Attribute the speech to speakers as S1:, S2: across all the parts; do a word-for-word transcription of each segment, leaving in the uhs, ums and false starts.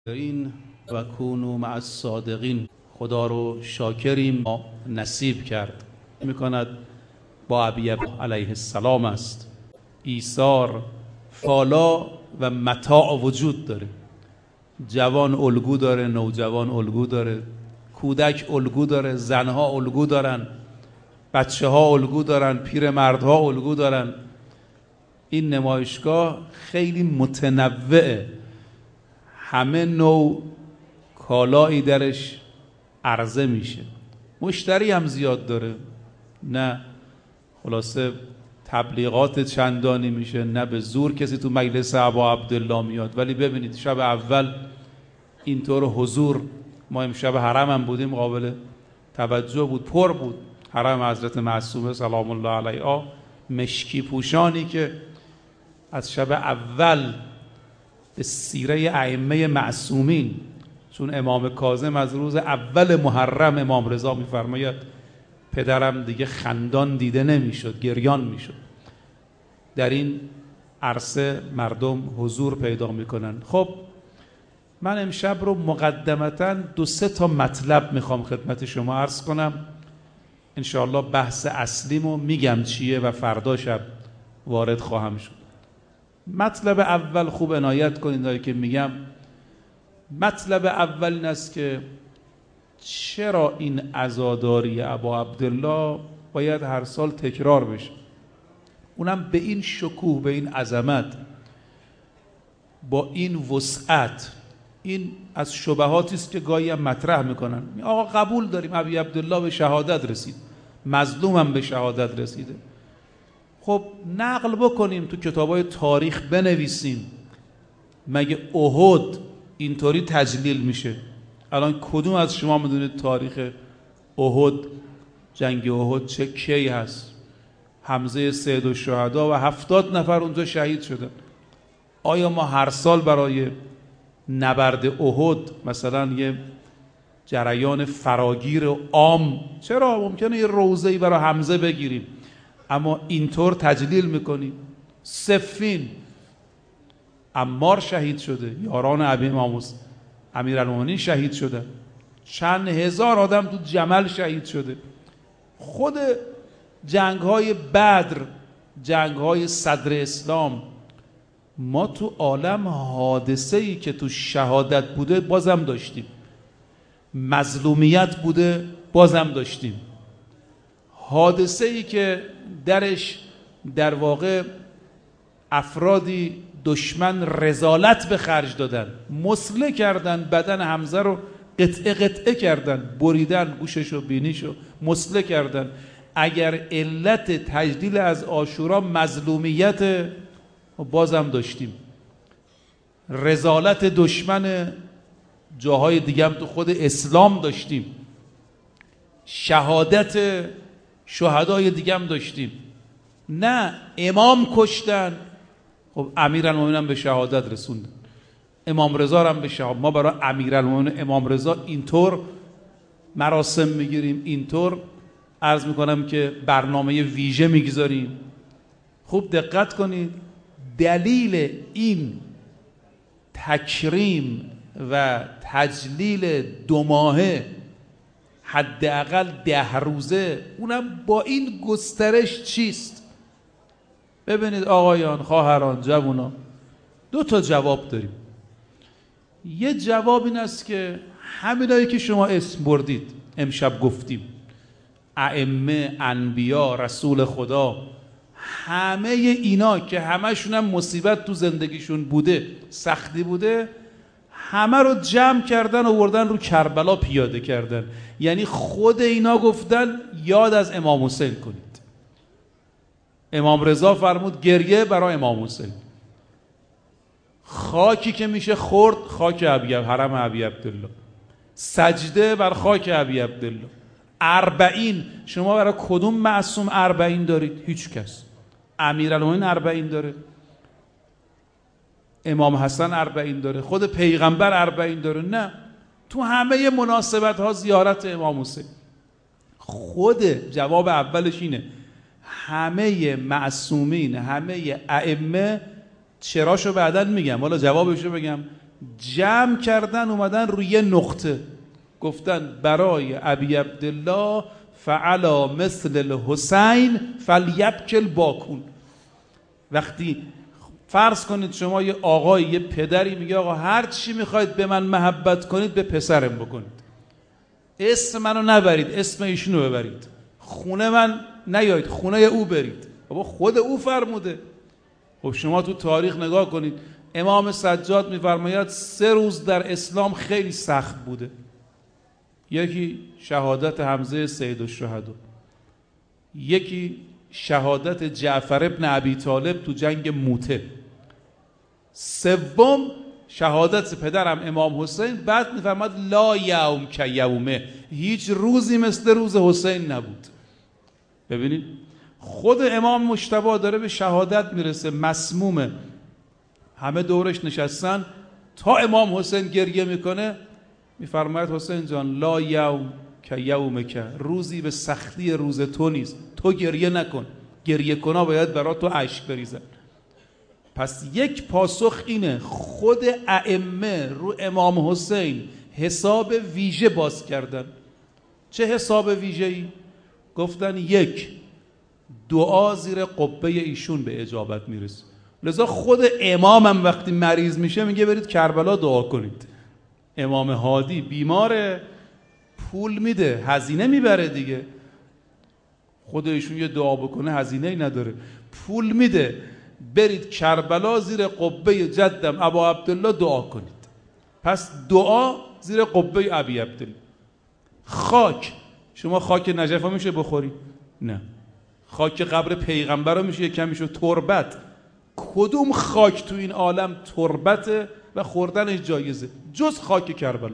S1: این و کونوا مع الصادقین. خدا رو شاکریم نصیب کرد میکند. با ابی علیه السلام است. ایثار فالا و متاع وجود داره. جوان الگو داره، نوجوان الگو داره، کودک الگو داره، زنها الگو دارن، بچه ها الگو دارن، پیرمردها الگو دارن. این نمایشگاه خیلی متنوعه، همه نوع کالایی درش عرضه میشه، مشتری هم زیاد داره، نه خلاصه تبلیغات چندانی میشه، نه به زور کسی تو مجلس ابا عبدالله میاد. ولی ببینید شب اول اینطور حضور، ما امشب حرم هم بودیم، قابل توجه بود، پر بود حرم حضرت معصومه سلام الله علیها. مشکی پوشانی که از شب اول به سیره ائمه معصومین، چون امام کاظم از روز اول محرم امام رضا میفرماید پدرم دیگه خندان دیده نمیشد، گریان میشد. در این عرصه مردم حضور پیدا میکنن. خب من امشب رو مقدمتاً دو سه تا مطلب میخوام خدمت شما عرض کنم. انشاءالله بحث اصلیمو میگم چیه و فردا شب وارد خواهم شد. مطلب اول خوب عنایت کنید هایی که میگم. مطلب اول این است که چرا این عزاداری ابا عبدالله باید هر سال تکرار بشه، اونم به این شکوه، به این عظمت، با این وسعت. این از شبهاتی است که گاهی هم مطرح میکنن. آقا قبول داریم ابی عبدالله به شهادت رسید، مظلوم هم به شهادت رسیده. خب نقل بکنیم تو کتابای تاریخ بنویسیم. مگه احد اینطوری تجلیل میشه؟ الان کدوم از شما میدونید تاریخ احد، جنگ احد چه کی هست؟ حمزه سید الشهدا و هفتاد نفر اونجا شهید شدن. آیا ما هر سال برای نبرد احد مثلا یه جریان فراگیر عام، چرا ممکنه یه روزه‌ای برای حمزه بگیریم، اما اینطور تجلیل میکنیم؟ صفین عمار شهید شده، یاران ابی امام امیرالمومنین شهید شدن، چند هزار آدم تو جمل شهید شده. خود جنگ های بدر، جنگ های صدر اسلام، ما تو عالم حادثه‌ای که تو شهادت بوده بازم داشتیم، مظلومیت بوده بازم داشتیم، حادثه‌ای که درش در واقع افرادی دشمن رذالت به خرج دادن، مسله کردن، بدن حمزه رو قطعه قطعه کردن، بریدن گوشش و بینیشو، مسله کردن. اگر علت تجلیل از عاشورا مظلومیت، بازم داشتیم رذالت دشمن، جاهای دیگه هم تو خود اسلام داشتیم، شهادت شهدای دیگه هم داشتیم. نه امام کشتن، خب امیرالمومنین به شهادت رسوندن، امام رضا هم به شهادت. ما برای امیرالمومنین امام رضا اینطور مراسم میگیریم، اینطور عرض میکنم که برنامه ویژه میگذاریم. خوب دقت کنید، دلیل این تکریم و تجلیل دو ماهه، حداقل ده روزه، اونم با این گسترش چیست؟ ببینید آقایان، خواهران، جوانان، دو تا جواب داریم. یه جواب این است که همینایی که شما اسم بردید امشب گفتیم، ائمه، انبیا، رسول خدا، همه اینا که همشون هم مصیبت تو زندگیشون بوده، سختی بوده، همه رو جمع کردن و آوردن رو کربلا پیاده کردن. یعنی خود اینا گفتن یاد از امام حسین کنید. امام رضا فرمود گریه برای امام حسین. خاکی که میشه خورد خاک ابی حرم ابی عبدالله، سجده بر خاک ابی عبدالله. اربعین، شما برای کدوم معصوم اربعین دارید؟ هیچ کس. امیرالمومنین اربعین داره، امام حسن اربعین داره، خود پیغمبر اربعین داره؟ نه، تو همه مناسبت ها زیارت امام حسین. خود جواب اولش اینه، همه معصومین، همه ائمه، چراشو بعدن میگم، حالا جوابشو بگم. جمع کردن اومدن روی یه نقطه، گفتن برای ابی عبدالله فعلا مثل الحسین فلیبکل باکون. وقتی فرض کنید شما یه آقای یه پدری میگه آقا هر چی میخواید به من محبت کنید به پسرم بکنید، اسم منو نبرید، اسم ایشونو ببرید، خونه من نیایید، خونه او برید. بابا خود او فرموده. خب شما تو تاریخ نگاه کنید، امام سجاد میفرماید سه روز در اسلام خیلی سخت بوده. یکی شهادت حمزه سید الشهدا، یکی شهادت جعفر ابن ابی طالب تو جنگ موته، سوم شهادت پدرم امام حسین. بعد میفرماد لا یوم که یومه، هیچ روزی مثل روز حسین نبود. ببینید خود امام مجتبی داره به شهادت میرسه، مسمومه، همه دورش نشستن، تا امام حسین گریه میکنه میفرماید حسین جان لا یوم که یوم که، روزی به سختی روز تو نیست، تو گریه نکن، گریه کنا باید برای تو اشک بریزن. پس یک پاسخ اینه، خود ائمه رو امام حسین حساب ویژه باز کردن. چه حساب ویژه‌ای؟ گفتن یک، دعا زیر قبه ایشون به اجابت میرسه، لذا خود امامم وقتی مریض میشه میگه برید کربلا دعا کنید. امام هادی بیماره، پول میده، هزینه میبره دیگه، خود ایشون یه دعا بکنه هزینه ای نداره، پول میده، برید کربلا زیر قبه جدم ابا عبدالله دعا کنید. پس دعا زیر قبه ابی عبدالله. خاک، شما خاک نجف میشه بخوری؟ نه. خاک قبر پیغمبر رو میشه یکم میشه تربت. کدوم خاک تو این عالم تربته و خوردنش جایزه جز خاک کربلا؟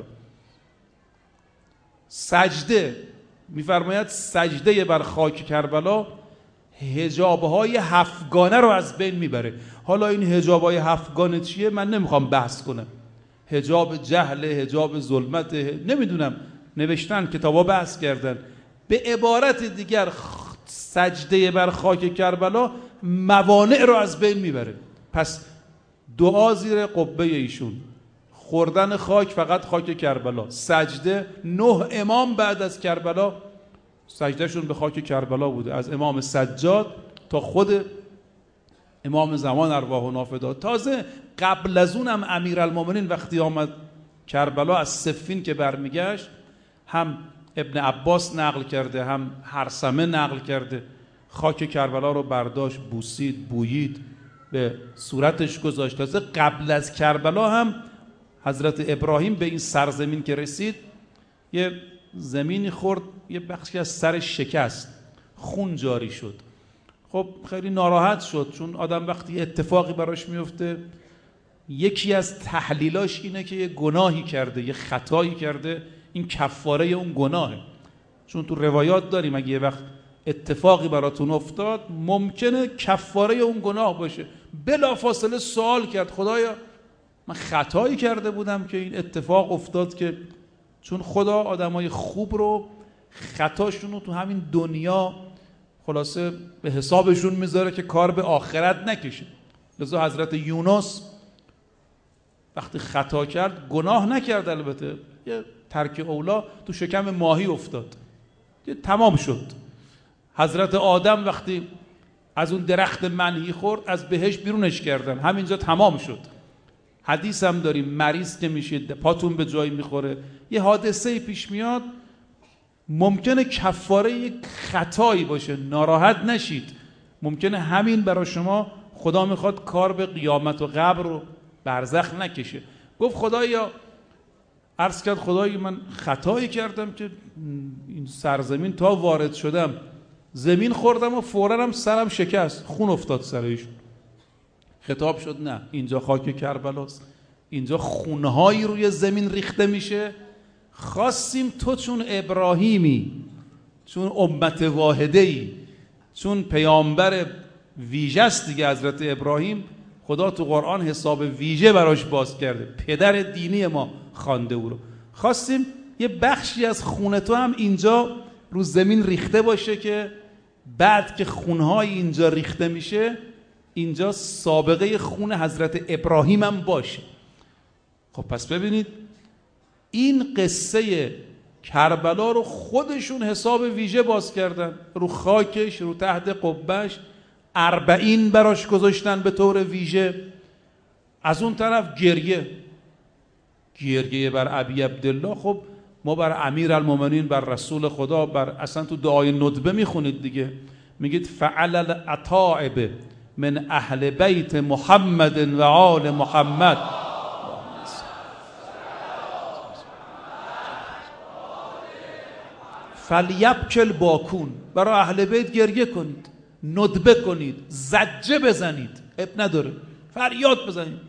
S1: سجده میفرماید سجده بر خاک کربلا حجابهای هفتگانه رو از بین میبره. حالا این حجابهای هفتگانه چیه من نمیخوام بحث کنم، حجاب جهل، حجاب ظلمت، نمیدونم، نوشتن کتابا بحث کردن. به عبارت دیگر سجده بر خاک کربلا موانع رو از بین میبره. پس دعا زیر قبه ایشون، خوردن خاک فقط خاک کربلا، سجده. نه امام بعد از کربلا سجدهشون به خاک کربلا بوده، از امام سجاد تا خود امام زمان ارواح و نافدات. تازه قبل از اونم امیرالمومنین وقتی آمد کربلا از صفین که برمیگشت، هم ابن عباس نقل کرده هم هرثمه نقل کرده، خاک کربلا رو برداشت، بوسید، بویید، به صورتش گذاشت. تازه قبل از کربلا هم حضرت ابراهیم به این سرزمین که رسید یه زمینی خورد، یه بخشی از سرش شکست، خون جاری شد. خب خیلی ناراحت شد، چون آدم وقتی اتفاقی براش میفته یکی از تحلیلاش اینه که یه گناهی کرده، یه خطایی کرده، این کفاره اون گناهه. چون تو روایات داریم اگه یه وقت اتفاقی براتون افتاد ممکنه کفاره اون گناه باشه. بلافاصله سوال کرد خدایا من خطایی کرده بودم که این اتفاق افتاد؟ که چون خدا آدمای خوب رو خطاشون رو تو همین دنیا خلاصه به حسابشون میذاره که کار به آخرت نکشه. لذا حضرت یونس وقتی خطا کرد گناه نکرد، البته یه ترک اولا تو شکم ماهی افتاد، یه تمام شد. حضرت آدم وقتی از اون درخت منهی خورد از بهشت بیرونش کردن، همینجا تمام شد. حدیث هم داریم مریض که میشید پاتون به جایی میخوره، یه حادثه پیش میاد، ممکنه کفاره یک خطایی باشه، ناراحت نشید، ممکنه همین برای شما خدا میخواد کار به قیامت و قبر رو برزخ نکشه. گفت خدایا، عرض کرد خدای من خطایی کردم که این سرزمین تا وارد شدم زمین خوردم و فوراً هم سرم شکست، خون افتاد سرشون. خطاب شد نه، اینجا خاک کربلاست، اینجا خونهایی روی زمین ریخته میشه. خواستیم تو چون ابراهیمی، چون امت واحده‌ای، چون پیامبر ویژه است دیگه حضرت ابراهیم، خدا تو قرآن حساب ویژه براش باز کرده، پدر دینی ما خوانده او رو. خواستیم یه بخشی از خون تو هم اینجا رو زمین ریخته باشه که بعد که خونهای اینجا ریخته میشه اینجا سابقه خون حضرت ابراهیم هم باشه. خب پس ببینید این قصه کربلا رو خودشون حساب ویژه باز کردن، رو خاکش، رو تحت قبهش اربعین براش گذاشتن به طور ویژه. از اون طرف گریه گریه بر ابی عبدالله. خب ما بر امیرالمومنین، بر رسول خدا، بر اصلا تو دعای ندبه میخونید دیگه، میگید فعل العتائب من اهل بیت محمد و آل محمد فلیبکل باکون. برای اهل بیت گریه کنید، ندبه کنید، زجه بزنید، اب نداره، فریاد بزنید،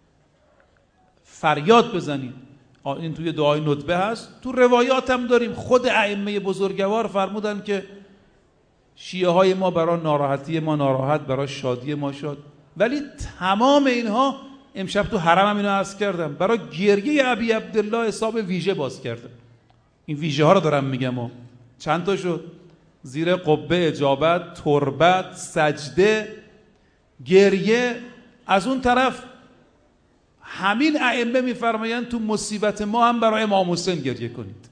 S1: فریاد بزنید. این توی دعای ندبه هست، تو روایات هم داریم. خود ائمه بزرگوار فرمودن که شیعه های ما برای ناراحتی ما ناراحت، برای شادی ما شاد. ولی تمام اینها امشب تو حرم هم اینو عرض کردم، برای گریه ابی عبدالله حساب ویژه باز کردم. این ویژه ها رو دارم میگم ها. چند تا شد؟ زیر قبه اجابت، تربت، سجده، گریه. از اون طرف همین ائمه میفرمایند تو مصیبت ما هم برای امام حسین گریه کنید.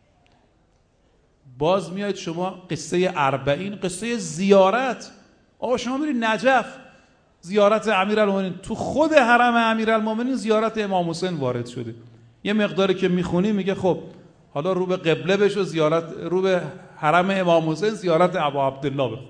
S1: باز میاد شما قصه اربعین، قصه زیارت. آقا شما میرید نجف، زیارت امیرالمومنین، تو خود حرم امیرالمومنین زیارت امام حسین وارد شده. یه مقداری که میخونی میگه خب حالا رو به قبله بشو، زیارت رو به حرم امام حسین زیارت ابا عبدالله بخون.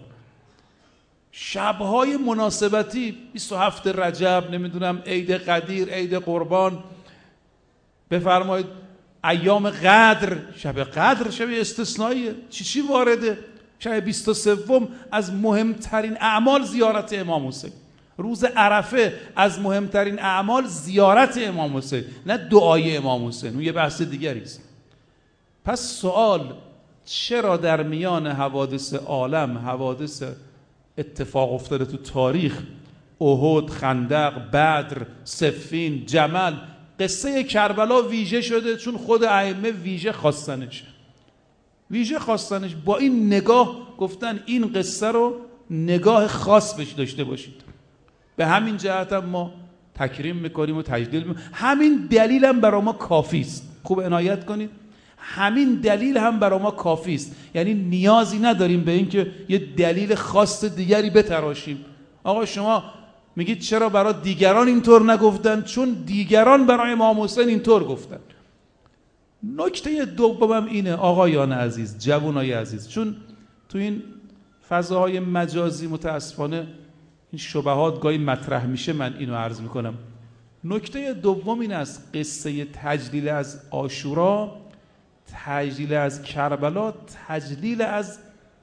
S1: شبهای مناسبتی، بیست و هفت رجب، نمیدونم عید قدیر، عید قربان، بفرمایید ایام قدر، شب قدر شب استثنائیه، چی چی وارده. شب بیست و سوم از مهمترین اعمال زیارت امام حسین. روز عرفه از مهمترین اعمال زیارت امام حسین، نه دعای امام حسین. اون یه بحث دیگری است. پس سوال، چرا در میان حوادث عالم، حوادث اتفاق افتاده تو تاریخ، احد، خندق، بدر، صفین، جمل، قصه کربلا ویژه شده؟ چون خود ائمه ویژه خواستنش ویژه خواستنش با این نگاه گفتن این قصه رو نگاه خاص بهش داشته باشید. به همین جهت هم ما تکریم میکنیم و تجلیل میکنیم. همین دلیل هم برای ما کافی است. خوب عنایت کنید، همین دلیل هم برای ما کافی است. یعنی نیازی نداریم به اینکه یه دلیل خاص دیگری بتراشیم. آقا شما میگید چرا برای دیگران اینطور نگفتن؟ چون دیگران برای امام حسین اینطور گفتن. نکته دومم اینه آقایان عزیز، جوانای عزیز، چون تو این فضاهای مجازی متاسفانه این شبهات گاهی مطرح میشه، من اینو عرض میکنم. نکته دوم این است، قصه تجلیل از عاشورا، تجلیل از کربلا، تجلیل از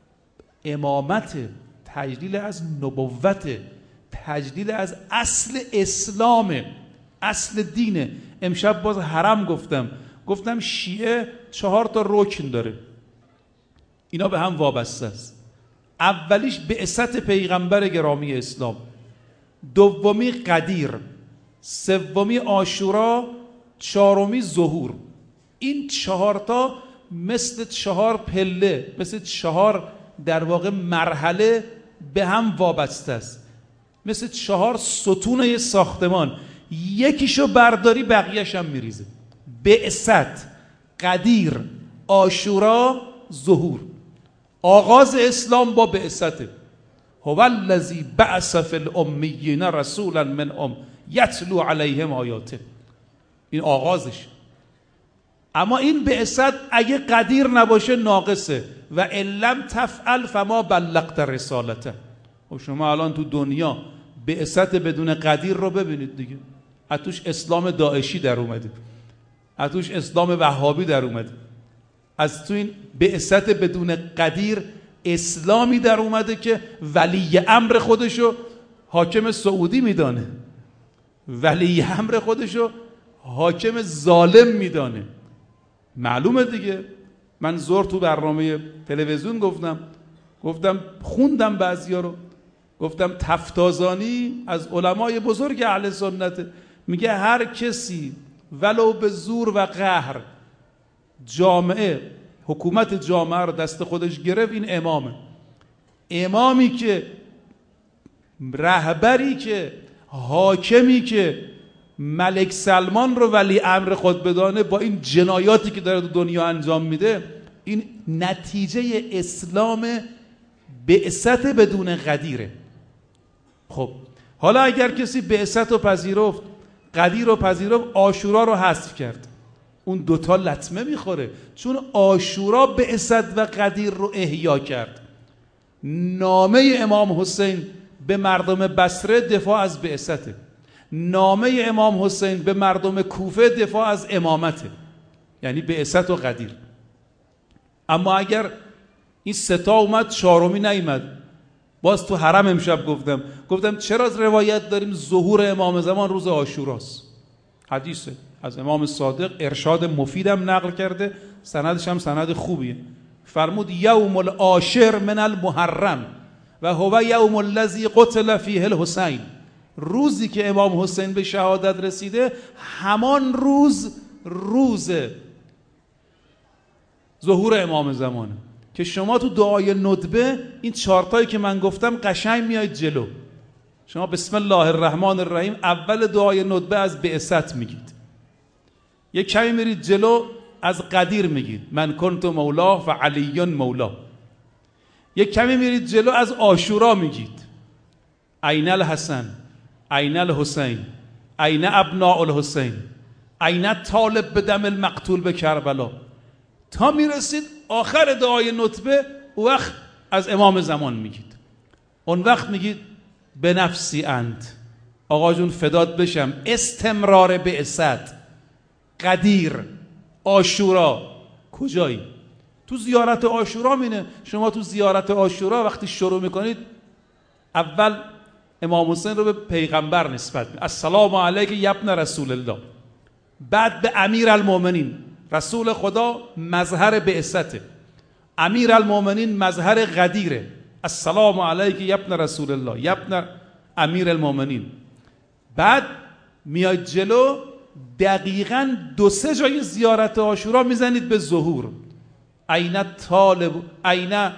S1: امامت، تجلیل از نبوت، تجلیل از اصل اسلام، اصل دینه. امشب باز حرم گفتم گفتم شیعه چهار تا رکن داره، اینا به هم وابسته است. اولیش بعثت پیغمبر گرامی اسلام، دومی قدیر، سومی عاشورا، چهارمی ظهور. این چهار تا مثل چهار پله، مثل چهار در واقع مرحله به هم وابسته است، مثل چهار ستون ساختمان. یکیشو برداری بقیه‌ش هم میریزه. بعثت، قدیر، عاشورا، ظهور. آغاز اسلام با بعثته. هو الذی بعث فی الامیین رسولا منهم یتلو علیهم آیاته. این آغازش. اما این بعثت اگه قدیر نباشه ناقصه. و علم تفعل فما بلغت رسالته. و شما الان تو دنیا بعثت بدون قدیر رو ببینید دیگه. اتوش اسلام داعشی در اومده، اتوش اسلام وهابی در اومده. از تو این بعثت بدون قدیر اسلامی در اومده که ولی امر خودشو حاکم سعودی میدانه، ولی امر خودشو حاکم ظالم میدانه. معلومه دیگه. من زور تو برنامه تلویزیون گفتم گفتم خوندم بعضیا رو، گفتم تفتازانی از علمای بزرگ اهل سنت میگه هر کسی ولو به زور و قهر جامعه، حکومت جامعه رو دست خودش گرفت، این امامه. امامی که، رهبری که، حاکمی که ملک سلمان رو ولی امر خود بدانه با این جنایاتی که داره تو دنیا انجام میده، این نتیجه اسلام بعثت بدون غدیره. خب حالا اگر کسی بعثت رو پذیرفت، غدیر رو پذیرفت، عاشورا رو حذف کرد، اون دوتا لطمه میخوره، چون عاشورا بعثت و غدیر رو احیا کرد. نامه امام حسین به مردم بصره دفاع از بعثته، نامه امام حسین به مردم کوفه دفاع از امامته، یعنی بعثت و غدیر. اما اگر این ستا اومد چهارمی نیامد، باز تو حرم امشب گفتم گفتم چرا روایت داریم ظهور امام زمان روز عاشوراست؟ حدیثه از امام صادق، ارشاد مفیدم نقل کرده، سندش هم سند خوبیه. فرمود یوم العاشر من المحرم و هو یوم الذی قتل فیه الحسین، روزی که امام حسین به شهادت رسیده همان روز روز ظهور امام زمانه. که شما تو دعای ندبه این چارتایی که من گفتم قشنگ میاید جلو. شما بسم الله الرحمن الرحیم اول دعای ندبه از بعثت میگید، یک کمی میرید جلو از غدیر میگید من کنت مولاه و علی مولاه، یک کمی میرید جلو از عاشورا میگید این الحسن این الحسین این ابناء الحسین این طالب به دم المقتول به کربلا، تا میرسید آخر دعای ندبه. او وقت از امام زمان میگید، اون وقت میگید به نفسی انت، آقا جون فدات بشم، استمرار بعثت، غدیر، عاشورا. کجایی؟ تو زیارت عاشورا مینه. شما تو زیارت عاشورا وقتی شروع میکنید اول امام حسین رو به پیغمبر نسبت میدید، السلام علیک یا ابن رسول الله، بعد به امیر المؤمنین، رسول خدا مظهر بعثته، امیر المؤمنین مظهر غدیره، السلام علیک یا ابن رسول الله یا ابن امیر المؤمنین. بعد میاد جلو دقیقاً دو سه جای زیارت عاشورا میزنید به ظهور، این طالب این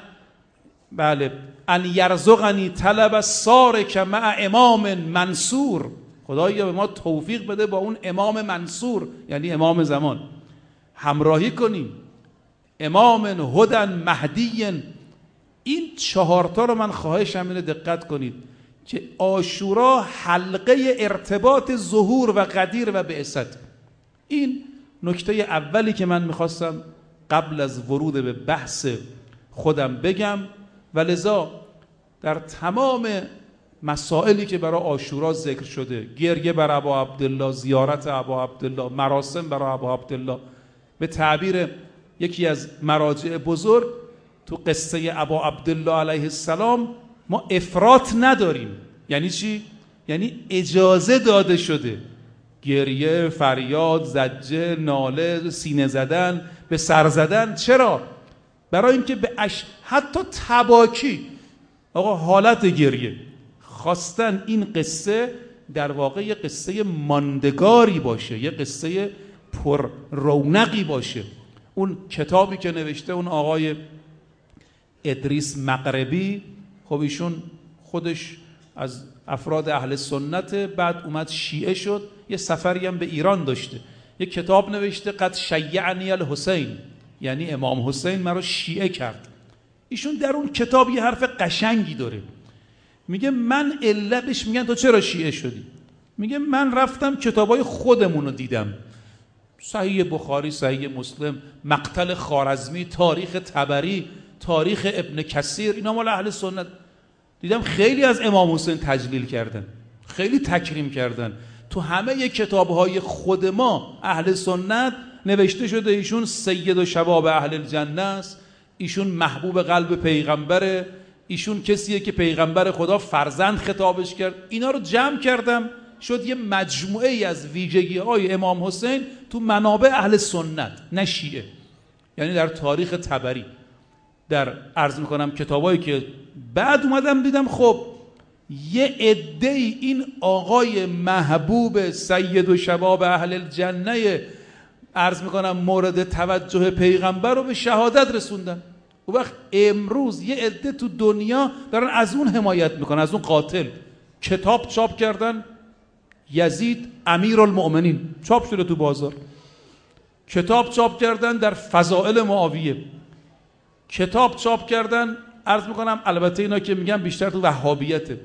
S1: بله ان یرزقنی طلب سارک مع امام منصور، خدایا به ما توفیق بده با اون امام منصور یعنی امام زمان همراهی کنیم، امام هدن مهدی. این چهارتا رو من خواهشم اینه دقت کنید که عاشورا حلقه ارتباط ظهور و غدیر و بعثت. این نکته اولی که من میخواستم قبل از ورود به بحث خودم بگم، و لذا در تمام مسائلی که برای عاشورا ذکر شده، گریه بر ابا عبدالله، زیارت ابا عبدالله، مراسم برای ابا عبدالله، به تعبیر یکی از مراجع بزرگ تو قصه ابا عبدالله علیه السلام ما افراط نداریم. یعنی چی؟ یعنی اجازه داده شده گریه، فریاد، زجه، ناله، سینه زدن، به سر زدن. چرا؟ برای اینکه به اش... حتی تباکی، آقا حالت گریه، خواستن این قصه در واقع یه قصه ماندگاری باشه، یه قصه پر رونقی باشه. اون کتابی که نوشته اون آقای ادریس مغربی، خب ایشون خودش از افراد اهل سنت، بعد اومد شیعه شد، یه سفری هم به ایران داشته، یه کتاب نوشته قد شیعنی الحسین، یعنی امام حسین مرا شیعه کرد. ایشون در اون کتاب یه حرف قشنگی داره، میگه من علتش، میگن تو چرا شیعه شدی؟ میگه من رفتم کتابای خودمون رو دیدم، صحیح بخاری، صحیح مسلم، مقتل خوارزمی، تاریخ طبری، تاریخ ابن کثیر، اینا مال اهل سنت. دیدم خیلی از امام حسین تجلیل کردن، خیلی تکریم کردن. تو همه کتابهای خود ما اهل سنت نوشته شده ایشون سید و شباب اهل الجنه است، ایشون محبوب قلب پیغمبره، ایشون کسیه که پیغمبر خدا فرزند خطابش کرد. اینا رو جمع کردم شد یه مجموعه ای از ویژگی های امام حسین تو منابع اهل سنت، نه شیعه. یعنی در تاریخ طبری، در عرض میکنم کتابایی که بعد اومدم دیدم خب یه عده این آقای محبوب سید و شباب اهل الجنه عرض میکنم مورد توجه پیغمبر رو به شهادت رسوندن. و وقت امروز یه عده تو دنیا دارن از اون حمایت میکنن، از اون قاتل. کتاب چاپ کردن، یزید امیرالمؤمنین چاپ شده تو بازار. کتاب چاپ کردن در فضائل معاویه. کتاب چاپ کردن، عرض میکنم البته اینا که میگم بیشتر تو وهابیته،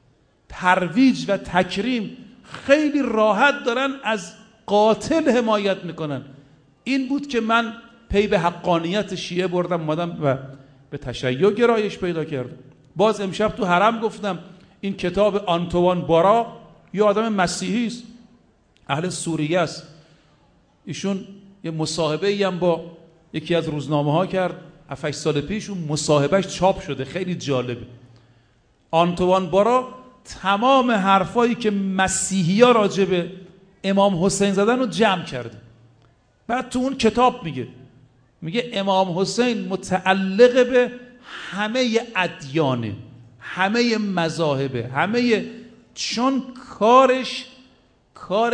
S1: ترویج و تکریم، خیلی راحت دارن از قاتل حمایت میکنن. این بود که من پی به حقانیت شیعه بردم، اومدم و به تشیع گرایش پیدا کردم. باز امشب تو حرم گفتم این کتاب آنتوان بارا یه آدم مسیحی است، اهل سوریه است. ایشون یه مصاحبه ای هم با یکی از روزنامه ها کرد هفت هشت سال پیش، اون مصاحبهش چاپ شده، خیلی جالبه. آنتوان بارا تمام حرفایی که مسیحی ها راجع به امام حسین زدن رو جمع کرده. بعد تو اون کتاب میگه میگه امام حسین متعلق به همه ادیانه، همه مذاهبه، همه، چون کارش کار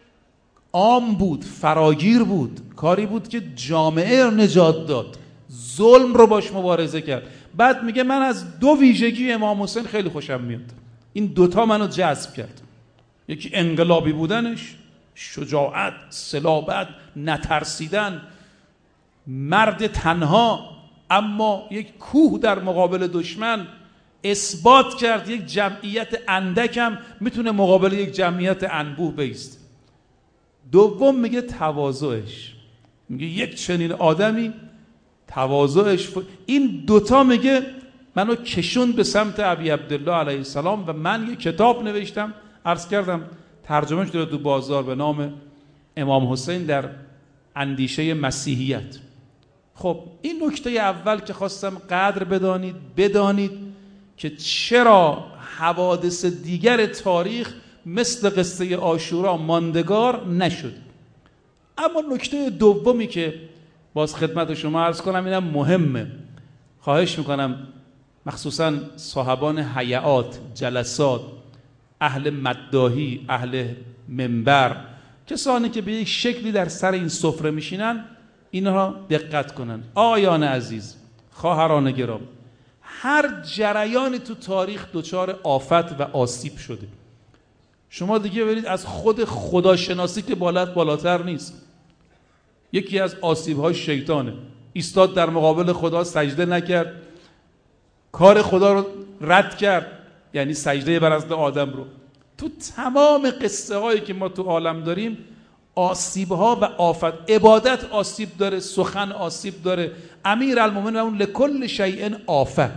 S1: عام بود، فراگیر بود، کاری بود که جامعه رو نجات داد، ظلم رو باش مبارزه کرد. بعد میگه من از دو ویژگی امام حسین خیلی خوشم میاد، این دوتا منو جذب کرد. یکی انقلابی بودنش، شجاعت، صلابت، نترسیدن، مرد تنها اما یک کوه در مقابل دشمن، اثبات کرد یک جمعیت اندک هم میتونه مقابل یک جمعیت انبوه بایست. دوم میگه تواضعش، میگه یک چنین آدمی تواضعش ف... این دوتا میگه منو کشوند به سمت ابی عبدالله علیه السلام و من یک کتاب نوشتم، عرض کردم ترجمه شده تو بازار به نام امام حسین در اندیشه مسیحیت. خب این نکته اول که خواستم قدر بدانید، بدانید که چرا حوادث دیگر تاریخ مثل قصه عاشورا ماندگار نشد. اما نکته دومی که باز خدمت شما عرض کنم اینم مهمه، خواهش میکنم مخصوصا صاحبان حیات، جلسات، اهل مداحی، اهل منبر، کسانی که به یک شکلی در سر این سفره میشینن اینها دقت کنن. آیان عزیز، خواهران گرام، هر جریانی تو تاریخ دچار آفت و آسیب شده. شما دیگه برید از خود خداشناسی که بالات بالاتر نیست. یکی از آسیب‌های شیطانه، ایستاد در مقابل خدا، سجده نکرد، کار خدا رو رد کرد، یعنی سجده بر اصل آدم رو. تو تمام قصه هایی که ما تو عالم داریم آسیب ها و آفت، عبادت آسیب داره، سخن آسیب داره. امیرالمومنین اون لکل شیء آفه.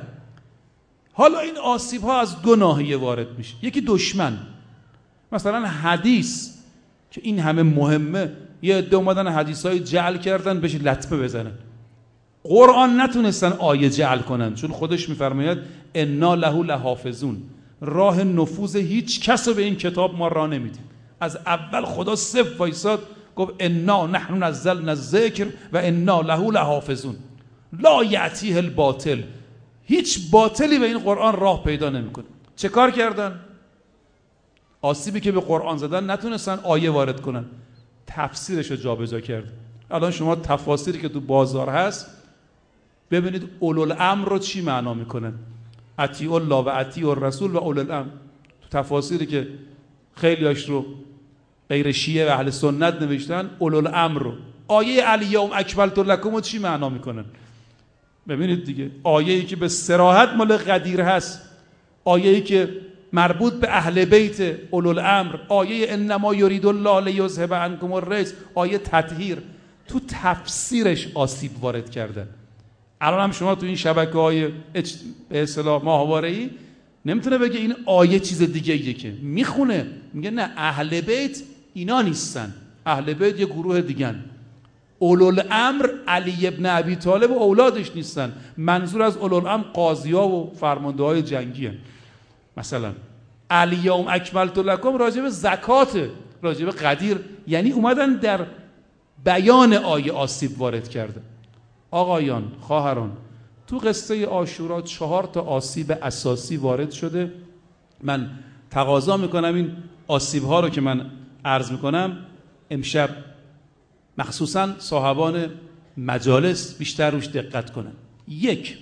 S1: حالا این آسیب ها از دو ناحیه وارد میشه. یکی دشمن، مثلا حدیث که این همه مهمه، یه عده اومدن حدیث های جعل کردن بهش لطمه بزنن. قرآن نتونستن آیه جعل کنن، چون خودش میفرماید انا له لحافظون، راه نفوذ هیچ کس رو به این کتاب ما راه نمیدیم. از اول خدا صفر وایساد گفت انا نحن نزلنا الذکر و انا له لحافظون لا یأتیه الباطل، هیچ باطلی به این قرآن راه پیدا نمیکنه. چه کار کردن؟ آسیبی که به قرآن زدن نتونستن آیه وارد کنن، تفسیرش رو جابجا کرد. الان شما تفاسیری که تو بازار هست ببینید اولوالامر رو چی معنا میکنن، اطیعوا الله و اطیعوا الرسول و اولوالامر. تو تفاسیری که خیلیاش رو غیر شیعه و اهل سنت نوشتن، اولوالامر رو، آیه الیوم اکملت لکم رو چی معنا میکنن؟ ببینید دیگه، آیه‌ای که به صراحت مال قدیر هست، آیه‌ای که مربوط به اهل بیت اولوالامر، آیه انما یرید الله لیذهب عنکم الرجس، آیه تطهیر، تو تفسیرش آسیب وارد کردن. الان هم شما تو این شبکه‌های به اصطلاح ماهواره‌ای نمیتونه بگه این آیه چیز دیگه ایه، که میخونه میگه نه اهل بیت اینا نیستن، اهل بیت یه گروه دیگن، اولوالامر علی ابن ابی طالب و اولادش نیستن. منظور از اولوالامر قاضی‌ها و فرمانده‌های جنگی هن. مثلا الیوم اکملت لکم راجع به زکات، راجع به قدیر، یعنی اومدن در بیان آیه آسیب وارد کرده. آقایان، خواهران، تو قصه عاشورا چهار تا آسیب اساسی وارد شده. من تقاضا میکنم این آسیب ها رو که من عرض میکنم امشب مخصوصا صاحبان مجالس بیشتر روش دقت کنن. یک،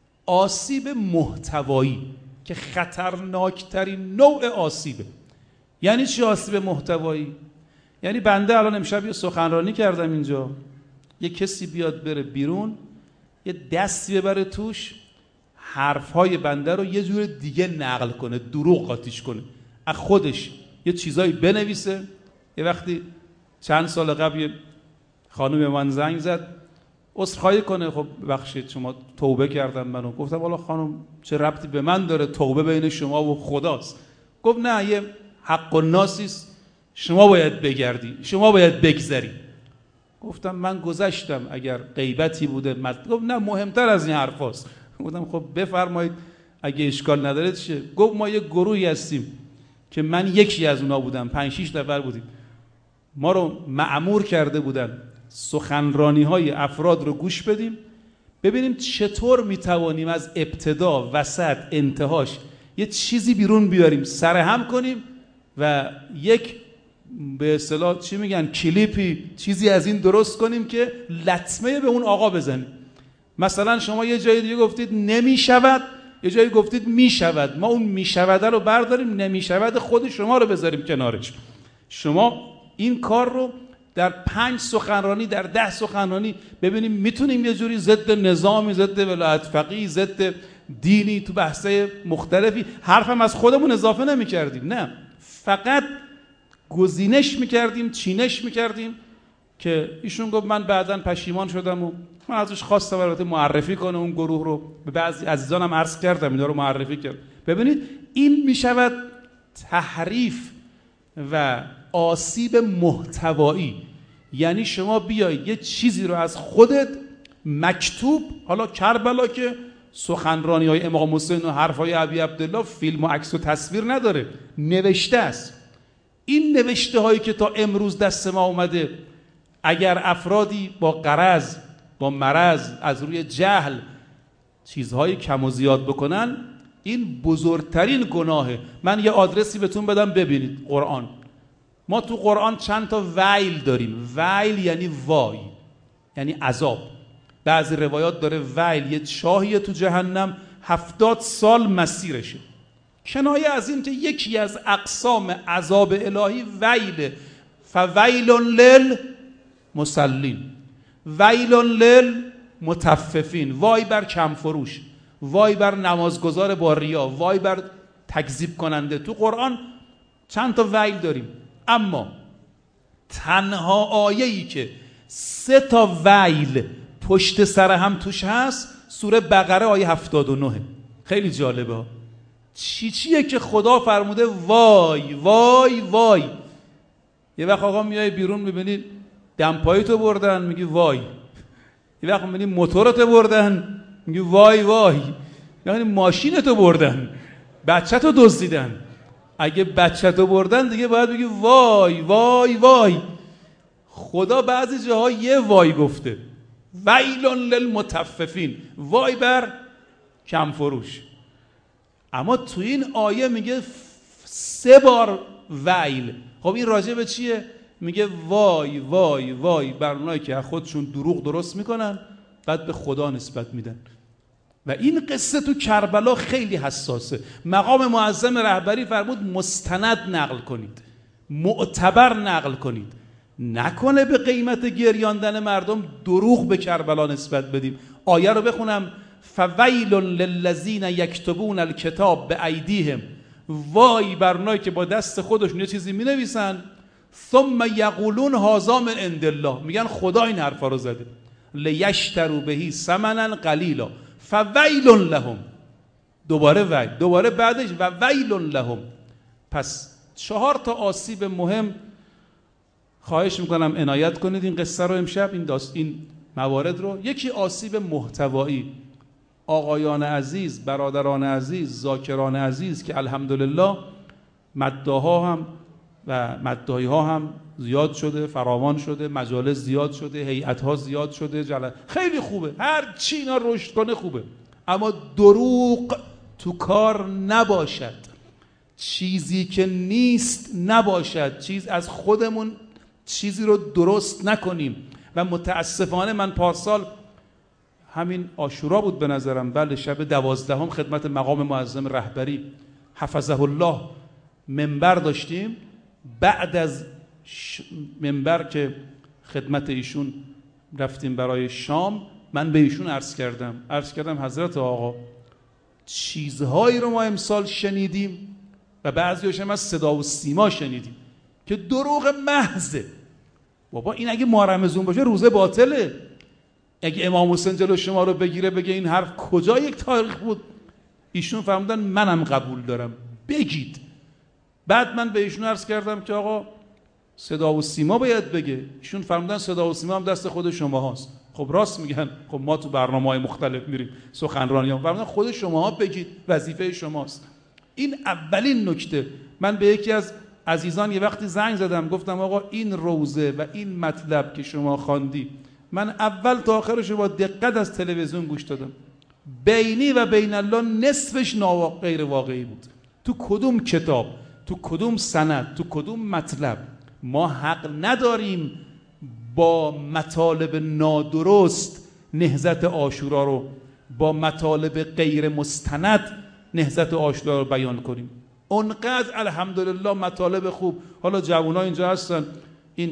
S1: آسیب محتوایی که خطرناکترین نوع آسیبه. یعنی چی آسیب محتوایی؟ یعنی بنده الان امشب یه سخنرانی کردم اینجا، یه کسی بیاد بره بیرون، یه دستی ببره توش، حرفهای بنده رو یه جور دیگه نقل کنه، دروغ قاطیش کنه، از خودش یه چیزایی بنویسه. یه وقتی چند سال قبل یه خانم من زنگ زد عذرخواهی کنه، خب ببخشید شما توبه کردم منو. گفتم والا خانم چه ربطی به من داره، توبه بین شما و خداست. گفت نه، یه حق الناسیست، شما باید بگردی، شما باید بگذری. گفتم من گذشتم، اگر غیبتی بوده مد... گفت نه مهمتر از این حرفاست. گفتم خب بفرمایید اگه اشکال نداره چیه؟ گفت ما یه گروهی هستیم که من یکی از اونا بودم، پنج شیش نفر بودیم، ما رو مأمور کرده بودن سخنرانی های افراد رو گوش بدیم، ببینیم چطور میتوانیم از ابتدا، وسط، انتهاش یه چیزی بیرون بیاریم، سرهم کنیم و یک به اصطلاح چی میگن کلیپی، چیزی از این درست کنیم که لطمه به اون آقا بزنیم. مثلا شما یه جایی دیگه گفتید نمیشود، یه جایی گفتید میشود، ما اون میشوده رو برداریم، نمیشود خود شما رو بذاریم کنارش. شما این کار رو در پنج سخنرانی، در ده سخنرانی ببینیم میتونیم یه جوری ضد نظامی، ضد ولایت فقیه، ضد دینی، تو بحثای مختلفی حرفم از خودمون اضافه نمی کردیم، نه، فقط گزینش میکردیم، چینش میکردیم که ایشون گفت من بعداً پشیمان شدم و من ازش خواستم البته معرفی کنه اون گروه رو، به بعضی عزیزانم عرض کردم اینا رو معرفی کرد. ببینید این میشود تحریف و آسیب محتوایی. یعنی شما بیای یه چیزی رو از خودت مکتوب، حالا کربلا که سخنرانی های امام حسین و حرف های ابی عبدالله فیلم و عکس و تصویر نداره، نوشته است. این نوشته هایی که تا امروز دست ما اومده، اگر افرادی با غرض، با مرض، از روی جهل چیزهای کم و زیاد بکنن، این بزرگترین گناهه. من یه آدرسی بهتون بدم ببینید. قرآن، ما تو قرآن چند تا ویل داریم. ویل یعنی وای، یعنی عذاب. بعضی روایات داره ویل یه چاهیه تو جهنم، هفتاد سال مسیرشه. کنایه از این که یکی از اقسام عذاب الهی ویله. فویل للمصلین، ویل للمطففین، وای بر کم فروش، وای بر نمازگزار با ریا، وای بر تکذیب کننده. تو قرآن چند تا ویل داریم، اما تنها آیه‌ای که سه تا ویل پشت سر هم توش هست سوره بقره آیه هفتاد و نه. خیلی جالبه ها. چی چیه که خدا فرموده وای وای وای. یه وقت آقا میای بیرون میبینی دمپاییتو بردن میگی وای، یه وقت میبینی موتورتو بردن میگی وای وای، یعنی ماشینتو بردن، بچه‌تو دزدیدن. اگه بچه‌تو بردن دیگه باید بگی وای وای وای. خدا بعضی جاها یه وای گفته، ویل للمطففین، وای بر کم فروش. اما تو این آیه میگه سه بار ویل. خب این راجع به چیه؟ میگه وای وای وای بر اونایی که خودشون دروغ درست میکنن بعد به خدا نسبت میدن. و این قصه تو کربلا خیلی حساسه. مقام معظم رهبری فرمود مستند نقل کنید، معتبر نقل کنید، نکنه به قیمت گریاندن مردم دروغ به کربلا نسبت بدیم. آیه رو بخونم. فویل للذین یکتبون الکتاب بایدیهم، وای بر اونایی که با دست خودشون یه چیزی مینویسن ثم یقولون هذا من عند الله، میگن خدا این حرفا رو زده، لیشتروا بهی ثمنا قلیلا فویل لهم. دوباره ویل، دوباره بعدش و ویل لهم. پس چهار تا آسیب مهم خواهش میکنم عنایت کنید این قصه رو امشب، این داست این موارد رو. یکی آسیب محتوایی. آقایان عزیز، برادران عزیز، ذاکران عزیز که الحمدلله مداها هم و مدعی ها هم زیاد شده، فراوان شده، مجالس زیاد شده، هیئت ها زیاد شده، جلسه خیلی خوبه، هر چی اینا رشد کنه خوبه، اما دروغ تو کار نباشد، چیزی که نیست نباشد، چیز از خودمون چیزی رو درست نکنیم. و متاسفانه من پارسال همین عاشورا بود به نظرم، بله شب دوازدهم خدمت مقام معظم رهبری حفظه الله منبر داشتیم. بعد از منبر که خدمت ایشون رفتیم برای شام، من به ایشون عرض کردم عرض کردم حضرت آقا چیزهایی رو ما امسال شنیدیم و بعضی‌هاش هم از صدا و سیما شنیدیم که دروغ محضه. بابا این اگه ماه رمضان باشه روزه باطله. اگه امام حسین جلو شما رو بگیره بگه این حرف کجا یک تاریخ بود؟ ایشون فرمودن منم قبول دارم، بگید. بعد من به ایشون عرض کردم که آقا صدا و سیما باید بگه. ایشون فرمودن صدا و سیما هم دست خود شما هاست. خب راست میگن، خب ما تو برنامه‌های مختلف میریم سخنرانی هم فرمودن خود شماها بگید، وظیفه شماست. این اولین نکته. من به یکی از عزیزان یه وقتی زنگ زدم گفتم آقا این روزه و این مطلب که شما خواندی من اول تا آخرش با دقت از تلویزیون گوش دادم، بینی و بین الله نصفش ناواقع غیر واقعی بود. تو کدوم کتاب، تو کدوم سند، تو کدوم مطلب ما حق نداریم با مطالب نادرست نهضت عاشورا رو، با مطالب غیر مستند نهضت عاشورا رو بیان کنیم. اونقدر الحمدلله مطالب خوب. حالا جوان‌ها اینجا هستن، این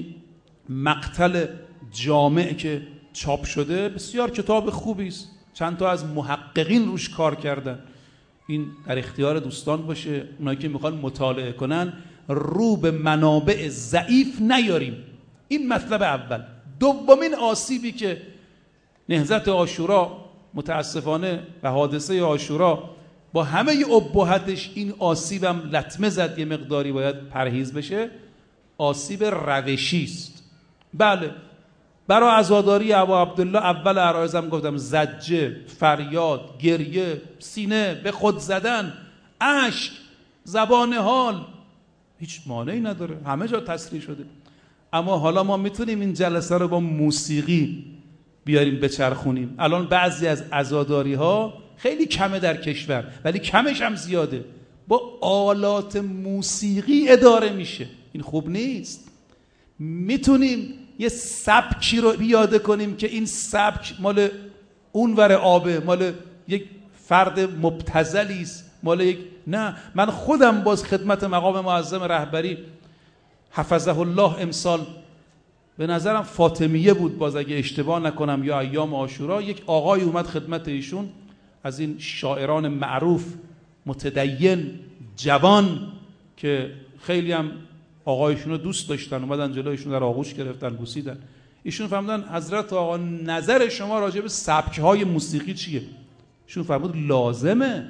S1: مقتل جامع که چاپ شده بسیار کتاب خوبی است، چند تا از محققین روش کار کردن. این در اختیار دوستان باشه، اونایی که میخوان مطالعه کنن رو به منابع ضعیف نیاریم. این مطلب اول. دومین آسیبی که نهضت عاشورا متاسفانه و حادثه عاشورا با همه ابهتش این آسیبم لطمه زد، یه مقداری باید پرهیز بشه، آسیب روشی است. بله، برای عزاداری ابا عبدالله اول عرایزم گفتم زجه، فریاد، گریه، سینه به خود زدن، اشک، زبان حال، هیچ مانعی نداره، همه جا تصریح شده. اما حالا ما میتونیم این جلسه رو با موسیقی بیاریم بچرخونیم. الان بعضی از عزاداری ها خیلی کمه در کشور، ولی کمش هم زیاده، با آلات موسیقی اداره میشه. این خوب نیست. میتونیم یه سبکی رو بیاده کنیم که این سبک مال اونور آبه، مال یک فرد مبتذلی است، مال یک، نه، من خودم باز خدمت مقام معظم رهبری حفظه الله امسال به نظرم فاطمیه بود باز اگه اشتباه نکنم یا ایام عاشورا، یک آقای اومد خدمت ایشون از این شاعران معروف متدین جوان که خیلی هم آقایشون رو دوست داشتن، اومدن جلویشون در آغوش گرفتن، بوسیدن. ایشون فرمودن حضرت آقا نظر شما راجع به سبک‌های موسیقی چیه؟ ایشون فرمود لازمه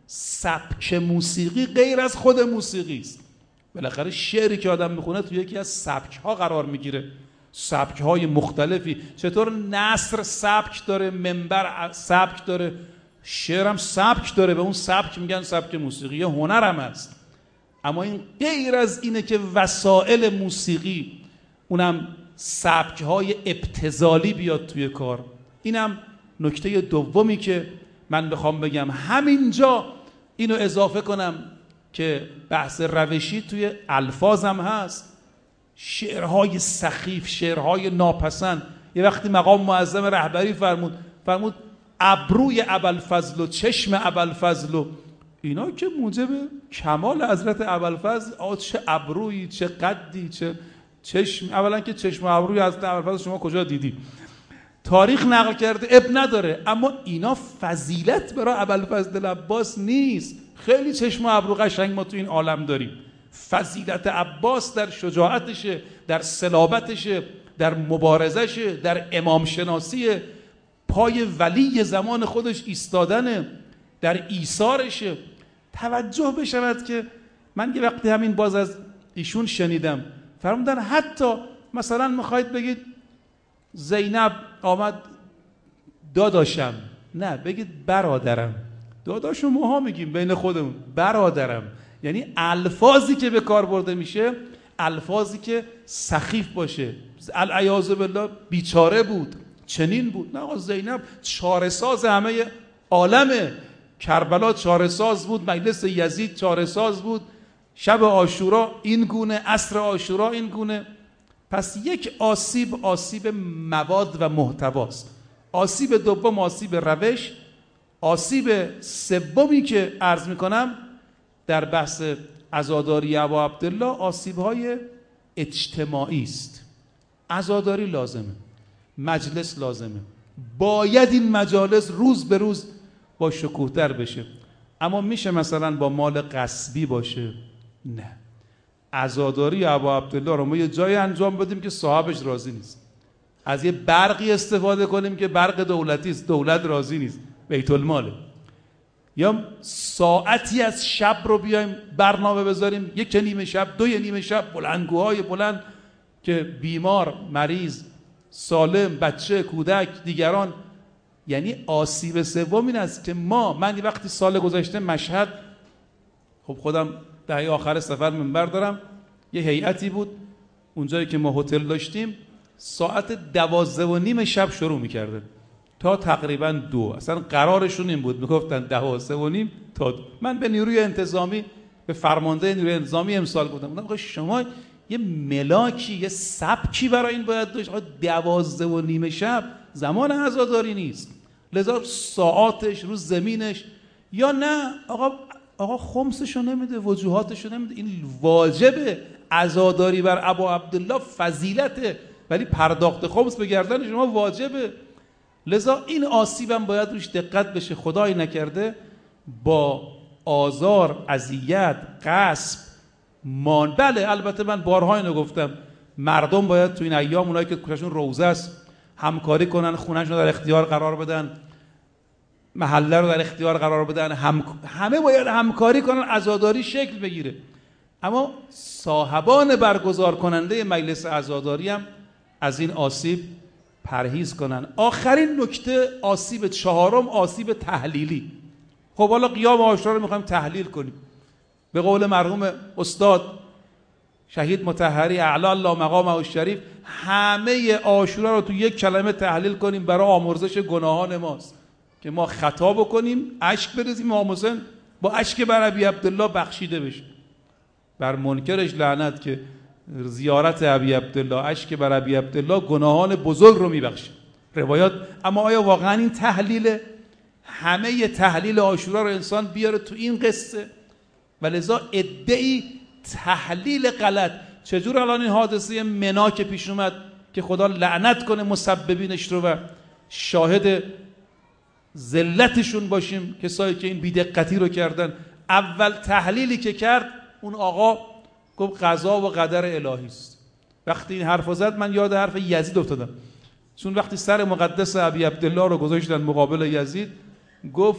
S1: سبک موسیقی غیر از خود موسیقی است. بالاخره شعری که آدم میخونه تو یکی از سبک‌ها قرار میگیره، سبک‌های مختلفی. چطور نثر سبک داره، منبر سبک داره، شعرم سبک داره، به اون سبک میگن سبک موسیقی، یه هنرم هست. اما این غیر از اینه که وسایل موسیقی اونم سبک‌های ابتذالی بیاد توی کار. اینم نکته دومی که من بخوام بگم. همینجا اینو اضافه کنم که بحث روشی توی الفاظم هست، شعرهای سخیف، شعرهای ناپسند. یه وقتی مقام معظم رهبری فرمود فرمود ابروی ابوالفضل و چشم ابوالفضل و اینا که موجب کمال حضرت ابوالفضل، آ چه ابرویی، چه قدی، چه چشم. اولا که چشم و ابروی حضرت ابوالفضل شما کجا دیدی؟ تاریخ نقل کرده، اب نداره. اما اینا فضیلت برای ابوالفضل عباس نیست. خیلی چشم و ابرو قشنگ ما تو این عالم داریم. فضیلت عباس در شجاعتشه، در صلابتشه، در مبارزشه، در امام شناسی، پای ولی زمان خودش ایستادنه، در ایثارشه. توجه بشود که من یه وقتی همین باز از ایشون شنیدم، فرمودن حتی مثلا میخواید بگید زینب آمد داداشم، نه بگید برادرم. داداش و ماها میگیم بین خودمون، برادرم. یعنی الفاظی که به کار برده میشه الفاظی که سخیف باشه. العیاذ بالله بیچاره بود، چنین بود. نه آقا، زینب چاره ساز همه عالمه. کربلا چاره ساز بود، مجلس یزید چاره ساز بود، شب عاشورا این گونه، عصر عاشورا این گونه. پس یک آسیب آسیب مواد و محتواست. آسیب دوم آسیب روش. آسیب سومی که عرض میکنم در بحث عزاداری ابا عبدالله آسیب‌های اجتماعی است. عزاداری لازمه، مجلس لازمه، باید این مجالس روز به روز با شکوه‌تر بشه. اما میشه مثلا با مال غصبی باشه؟ نه. عزاداری ابا عبدالله رو ما یه جای انجام بدیم که صاحبش راضی نیست، از یه برقی استفاده کنیم که برق دولتی است، دولت راضی نیست، بیت الماله، یا ساعتی از شب رو بیایم برنامه بذاریم، یک نیمه شب، دو نیمه شب، بلندگوهای بلند که بیمار، مریض، سالم، بچه، کودک، دیگران. یعنی آسیب سوم این است که ما من وقتی سال گذشته مشهد، خب خودم دهه آخر سفر منبر دارم، یه هیئتی بود اونجایی که ما هتل داشتیم، ساعت دوازده و نیم شب شروع میکردن تا تقریبا دو. اصلا قرارشون این بود، میگفتن دوازده و نیم تا دو. من به نیروی انتظامی، به فرمانده نیروی انتظامی امسال گفتم گفتم شما یه ملاکی، یه سبکی برای این باید داشت. آقا دوازده و نیم شب زمان عزاداری نیست، لذا ساعاتش رو زمینش. یا نه آقا آقا خمسشو نمیده، وجوهاتشو نمیده. این واجبه، عزاداری بر ابا عبدالله فضیلته، ولی پرداخت خمس به گردن شما واجبه. لذا این آسیبم باید روش دقت بشه. خدای نکرده با آزار، اذیت، غصب، مان بله البته من بارها اینو گفتم، مردم باید تو این ایام اونایی که کوششون روزه است همکاری کنن، خونه‌شون رو در اختیار قرار بدن، محله رو در اختیار قرار بدن، هم... همه باید همکاری کنن، عزاداری شکل بگیره. اما صاحبان برگزار کننده مجلس عزاداری هم از این آسیب پرهیز کنن. آخرین نکته، آسیب چهارم، آسیب تحلیلی. خب حالا قیام عاشورا رو میخوایم تحلیل کنیم. به قول مرحوم استاد شهید مطهری اعلی الله مقامه الشریف، همه عاشورا رو تو یک کلمه تحلیل کنیم برای آمرزش گناهان ماست، که ما خطا بکنیم، اشک بریزیم، امام حسین با اشک بر ابی عبدالله بخشیده بشه. بر منکرش لعنت که زیارت ابی عبدالله، اشک بر ابی عبدالله گناهان بزرگ رو میبخشه روایات. اما آیا واقعا این تحلیل؟ همه تحلیل عاشورا رو انسان بیاره تو این قصه؟ ولذا ادعی تحلیل غلط. چجور الان این حادثه منا که پیش اومد که خدا لعنت کنه مسببینش رو و شاهد ذلتشون باشیم، کسایی که این بی‌دقتی رو کردن، اول تحلیلی که کرد اون آقا گفت قضا و قدر الهی است. وقتی این حرف زد من یاد حرف یزید افتادم، چون وقتی سر مقدس ابی عبدالله رو گذاشتن مقابل یزید گفت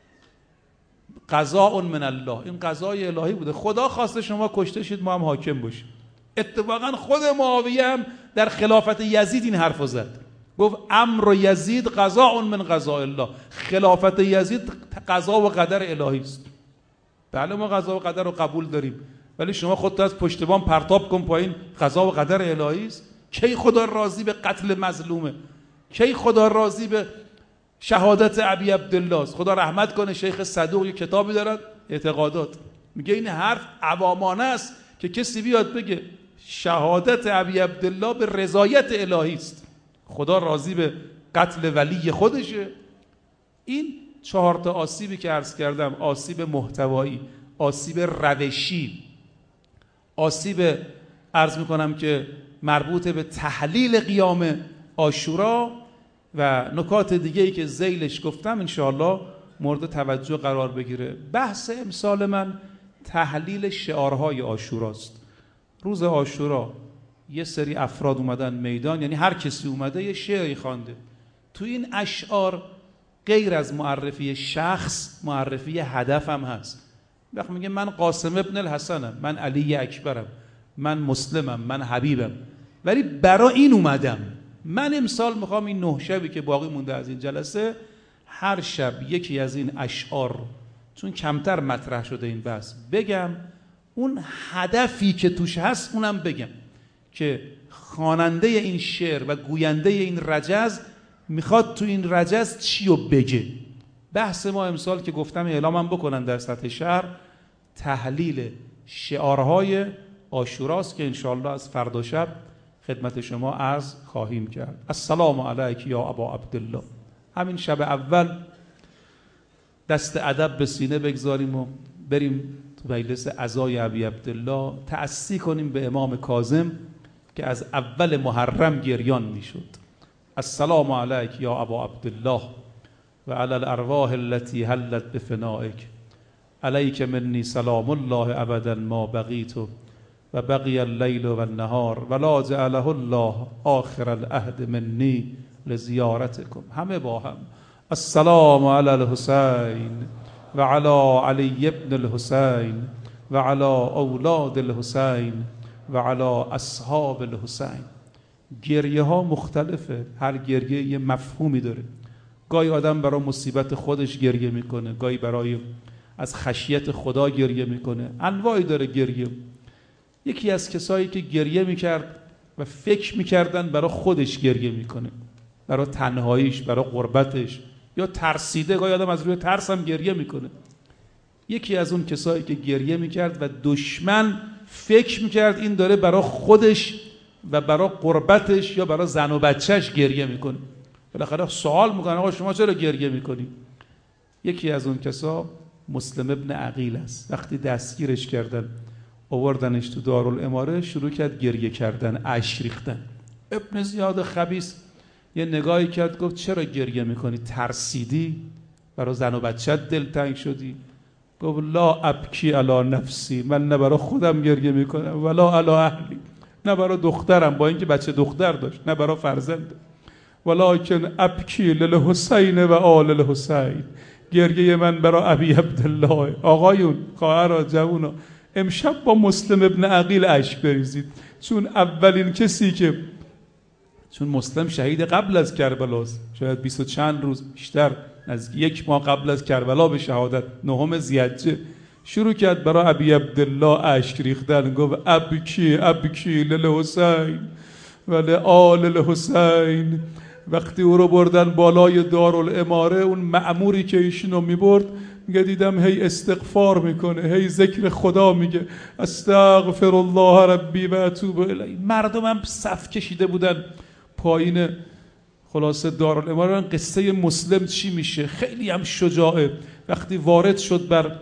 S1: قضاء من الله، این قضای الهی بوده، خدا خواسته شما کشته شید ما هم حاکم باشیم. اتفاقا خود معاویه هم در خلافت یزید این حرف زد، گفت امر یزید قضاء من قضاء الله، خلافت یزید قضا و قدر الهی است. بله ما قضا و قدر رو قبول داریم، ولی شما خودت از پشت بام پرتاب کن پایین، قضا و قدر الهی است. کی خدا راضی به قتل مظلومه؟ کی خدا راضی به شهادت ابی عبدالله است؟ خدا رحمت کنه شیخ صدوق یک کتابی دارد، اعتقادات، میگه این حرف عوامانه است که کسی بیاد بگه شهادت ابی عبدالله به رضایت الهی است، خدا راضی به قتل ولی خودشه. این چهار تا آسیبی که عرض کردم، آسیب محتوایی، آسیب روشی، آسیب عرض میکنم که مربوط به تحلیل قیام عاشورا و نکات دیگه ای که ذیلش گفتم انشاءالله مورد توجه قرار بگیره. بحث امسال من تحلیل شعارهای عاشوراست. روز عاشورا یه سری افراد اومدن میدان، یعنی هر کسی اومده یه شعری خوانده. تو این اشعار غیر از معرفی شخص معرفی هدف هم هست. وقتی میگه من قاسم ابن الحسنم، من علی اکبرم، من مسلمم، من حبیبم، ولی برای این اومدم. من امسال میخوام این نه شبی که باقی مونده از این جلسه هر شب یکی از این اشعار رو، چون کمتر مطرح شده این بحث، بگم، اون هدفی که توش هست اونم بگم، که خواننده این شعر و گوینده این رجز میخواد تو این رجز چی رو بگه. بحث ما امسال که گفتم اعلامم بکنن در سطح شهر، تحلیل شعارهای عاشوراست که انشاءالله از فردا شب خدمت شما عرض خواهیم کرد. السلام علیک یا ابا عبدالله. همین شب اول دست ادب به سینه بگذاریم و بریم تو مجلس عزای ابی عبدالله تأسی کنیم به امام کاظم که از اول محرم گریان میشد. السلام علیک یا ابا عبدالله و علی الارواح التي حلت بفنائک، علیک منی سلام الله ابدا ما بقیت و بقی اللیل و النهار ولا جعله الله آخر العهد منی لزیارتکم. همه با هم السلام علی الحسین و علی علی ابن الحسین و علی اولاد الحسین و علی اصحاب الحسین. گریه ها مختلفه، هر گریه یه مفهومی داره. گاهی آدم برای مصیبت خودش گریه میکنه، گاهی برای از خشیت خدا گریه میکنه، انواعی داره گریه. یکی از کسایی که گریه میکرد و فکر میکردن برای خودش گریه میکنه، برای تنهاییش، برای غربتش، یا ترسیده، گاهی آدم از روی ترس هم گریه میکنه. یکی از اون کسایی که گریه میکرد و دشمن فکر میکرد این داره برای خودش و برای غربتش یا برای زن و بچهش گریه میکنه. بالاخره سوال میکنه آقا شما چرا گریه میکنی؟ یکی از اون کسا مسلم ابن عقیل است. وقتی دستگیرش کردن آوردنش تو دارالاماره، شروع کرد گریه کردن، اشک ریختن. ابن زیاد خبیث یه نگاهی کرد، گفت چرا گریه میکنی؟ ترسیدی؟ برای زن و بچت دلتنگ شدی؟ گفت لا ابکی علی نفسی، من نه برای خودم گریه میکنم ولا علی اهلی، نه برای دخترم با اینکه بچه دختر داشت، نه برای فرزند، ولکن ابکی للحسین و آل الحسین، گریه من برای ابی عبدالله. آقایون، خواهرها، جوونا، امشب با مسلم ابن عقیل اشک بریزید، چون اولین کسی که، چون مسلم شهید قبل از کربلاست، شاید بیست و چند روز بیشتر، از یک ماه قبل از کربلا به شهادت، نهم ذی‌حجه، شروع کرد برای ابی عبدالله اشک ریختن. گفت ابکی ابکی للحسین و لآل الحسین. وقتی او رو بردن بالای دارالاماره، اون مأموری که ایشونو میبرد میگه دیدم هی استغفار میکنه، هی ذکر خدا میگه، استغفر الله ربی و اتوب الیه. مردم هم صف کشیده بودن پایین خلاصه دارالاماره. قصه مسلم چی میشه؟ خیلی هم شجاعه. وقتی وارد شد بر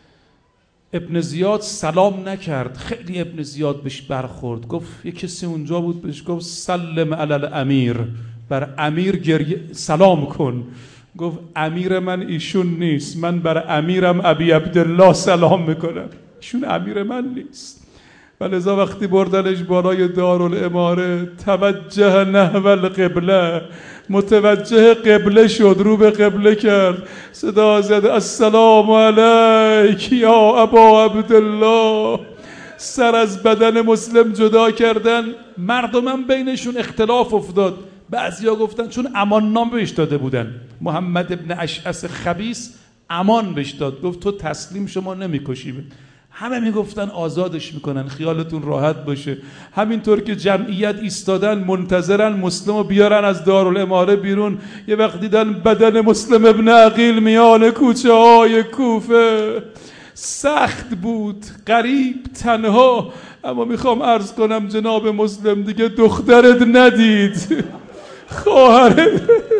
S1: ابن زیاد سلام نکرد، خیلی ابن زیاد بهش برخورد. گفت یه کسی اونجا بود بهش گفت سلم علی الامیر، بر امیر گریه سلام کن. گفت امیر من ایشون نیست، من بر امیرم ابی عبدالله سلام میکنم، ایشون امیر من نیست. ولذا وقتی بردنش بالای دارالاماره، توجه نحو القبله، متوجه قبله شد، رو به قبله کرد، صدا زد السلام علیک یا ابا عبدالله. سر از بدن مسلم جدا کردن. مردمم بینشون اختلاف افتاد. بعضیا گفتن چون امان نام بهش داده بودن، محمد ابن اشعث خبیث امان بهش داد، گفت تو تسلیم شما نمیکشیم. همه میگفتن آزادش میکنن، خیالتون راحت باشه. همینطور که جمعیت ایستادن منتظرن مسلمو بیارن از دارالاماره بیرون، یه وقت دیدن بدن مسلم ابن عقیل میان کوچه های کوفه. سخت بود، غریب، تنها. اما میخوام عرض کنم جناب مسلم دیگه دخترت ندید، خواهرت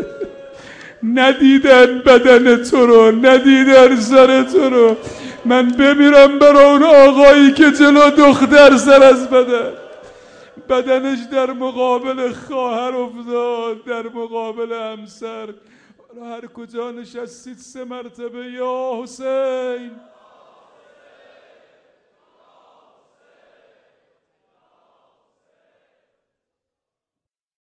S1: ندیدن بدن تو رو، ندیدن سر تو رو. من بمیرم برای اون آقایی که جلو دختر سر از بدن، بدنش در مقابل خواهر افتاد، در مقابل همسر. هر کجا نشستید سه مرتبه یا حسین